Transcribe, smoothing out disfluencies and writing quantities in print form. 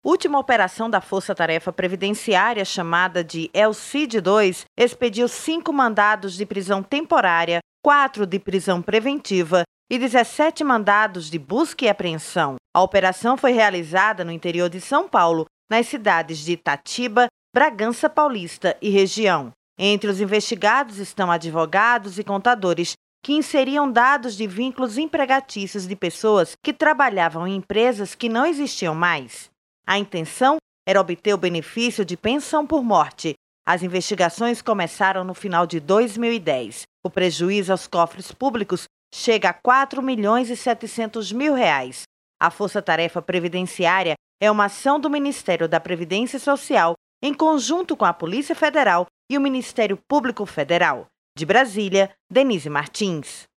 Última operação da Força Tarefa Previdenciária, chamada de El Cid 2, expediu 5 mandados de prisão temporária, 4 de prisão preventiva e 17 mandados de busca e apreensão. A operação foi realizada no interior de São Paulo, nas cidades de Itatiba, Bragança Paulista e região. Entre os investigados estão advogados e contadores que inseriam dados de vínculos empregatícios de pessoas que trabalhavam em empresas que não existiam mais. A intenção era obter o benefício de pensão por morte. As investigações começaram no final de 2010. O prejuízo aos cofres públicos chega a R$ 4.700.000. A Força Tarefa Previdenciária é uma ação do Ministério da Previdência Social em conjunto com a Polícia Federal e o Ministério Público Federal. De Brasília, Denise Martins.